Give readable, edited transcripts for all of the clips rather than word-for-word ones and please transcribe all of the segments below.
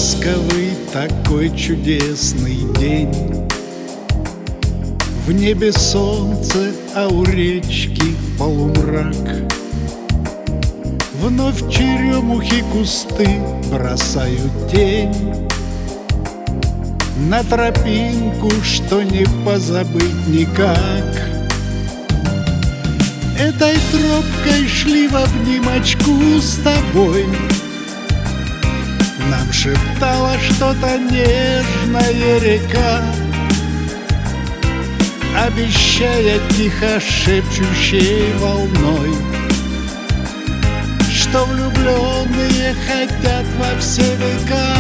ласковый такой чудесный день. В небе солнце, а у речки полумрак. Вновь черемухи кусты бросают тень на тропинку, что не позабыть никак. Этой тропкой шли в обнимочку с тобой. Нам шептала что-то нежная река, обещая тихо шепчущей волной, что влюбленные хотят во все века.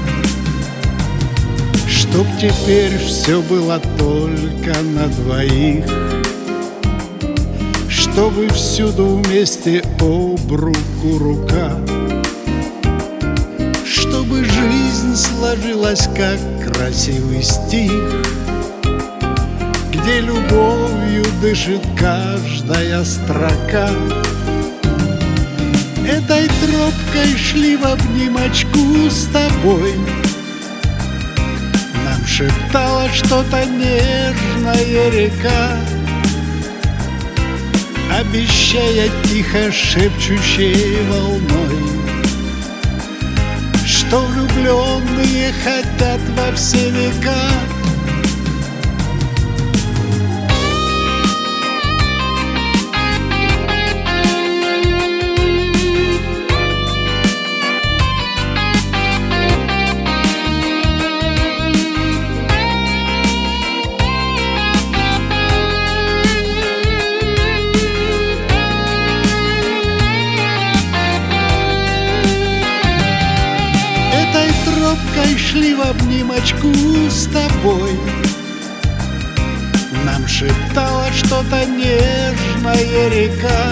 Чтоб теперь все было только на двоих, чтобы всюду вместе об руку рука, чтобы жизнь сложилась как красивый стих, где любовью дышит каждая строка. Этой тропкой шли в обнимочку с тобой. Нам шептала что-то нежная река, обещая тихо шепчущей волной, что влюбленные хотят во все века. Тропкой шли в обнимочку с тобой. Нам шептала что-то нежная река,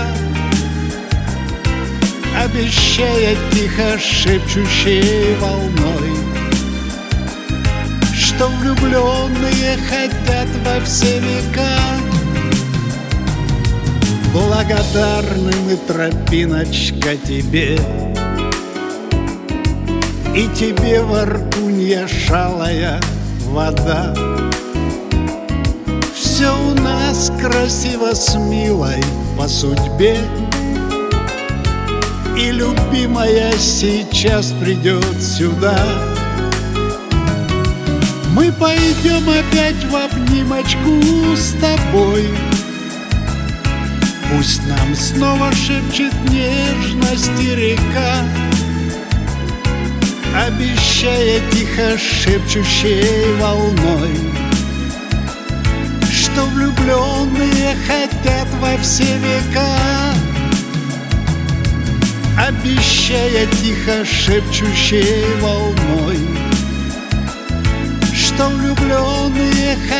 обещая тихо шепчущей волной, что влюбленные хотят во все века. Благодарны мы, тропиночка, тебе, и тебе, воркунья шалая вода. Все у нас красиво с милой по судьбе, и любимая сейчас придет сюда. Мы пойдем опять в обнимочку с тобой. Пусть нам снова шепчет нежности река, обещая тихо шепчущей волной, что влюбленные хотят во все века. Обещая тихо шепчущей волной, что влюбленные хотят